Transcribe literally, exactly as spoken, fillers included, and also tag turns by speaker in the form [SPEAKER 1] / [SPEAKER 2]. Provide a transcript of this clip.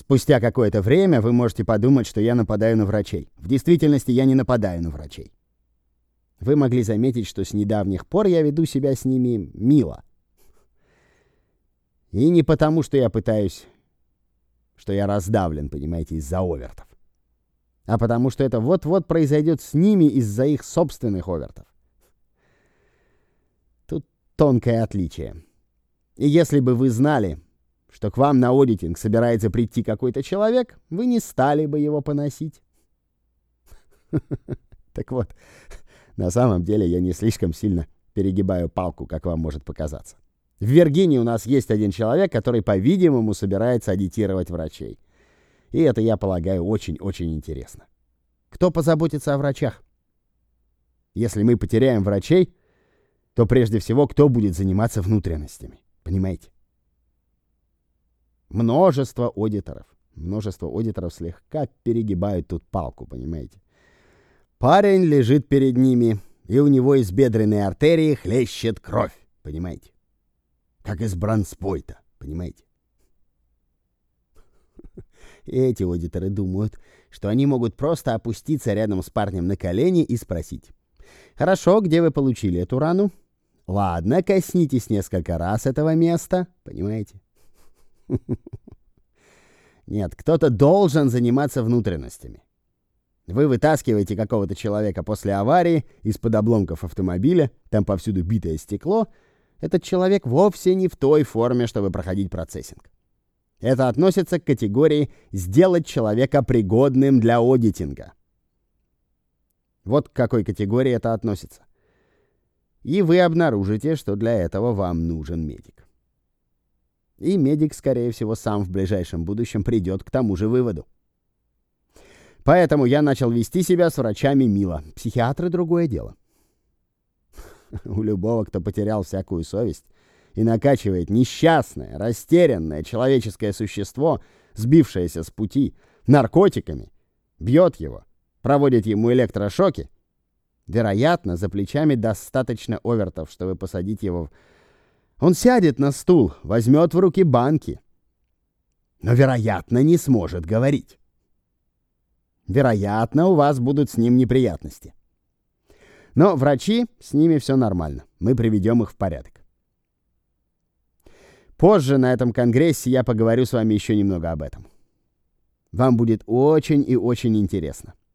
[SPEAKER 1] Спустя какое-то время вы можете подумать, что я нападаю на врачей. В действительности я не нападаю на врачей. Вы могли заметить, что с недавних пор я веду себя с ними мило. И не потому, что я пытаюсь, что я раздавлен, понимаете, из-за овертов, а потому что это вот-вот произойдет с ними из-за их собственных овертов. Тут тонкое отличие. И если бы вы знали, что к вам на аудитинг собирается прийти какой-то человек, вы не стали бы его поносить. Так вот, на самом деле я не слишком сильно перегибаю палку, как вам может показаться. В Виргинии у нас есть один человек, который, по-видимому, собирается аудитировать врачей. И это, я полагаю, очень-очень интересно. Кто позаботится о врачах? Если мы потеряем врачей, то прежде всего кто будет заниматься внутренностями? Понимаете? Множество аудиторов. Множество аудиторов слегка перегибают тут палку, понимаете? Парень лежит перед ними, и у него из бедренной артерии хлещет кровь, понимаете? Как из бронспойта, понимаете? И эти аудиторы думают, что они могут просто опуститься рядом с парнем на колени и спросить: «Хорошо, где вы получили эту рану? Ладно, коснитесь несколько раз этого места», понимаете? Нет, кто-то должен заниматься внутренностями. Вы вытаскиваете какого-то человека после аварии из-под обломков автомобиля, там повсюду битое стекло. Этот человек вовсе не в той форме, чтобы проходить процессинг. Это относится к категории «сделать человека пригодным для аудитинга». Вот к какой категории это относится. И вы обнаружите, что для этого вам нужен медик. И медик, скорее всего, сам в ближайшем будущем придет к тому же выводу. Поэтому я начал вести себя с врачами мило. Психиатры — другое дело. У любого, кто потерял всякую совесть и накачивает несчастное, растерянное человеческое существо, сбившееся с пути, наркотиками, бьет его, проводит ему электрошоки, вероятно, за плечами достаточно овертов, чтобы посадить его в... Он сядет на стул, возьмет в руки банки, но, вероятно, не сможет говорить. Вероятно, у вас будут с ним неприятности. Но врачи, с ними все нормально. Мы приведем их в порядок. Позже на этом конгрессе я поговорю с вами еще немного об этом. Вам будет очень и очень интересно.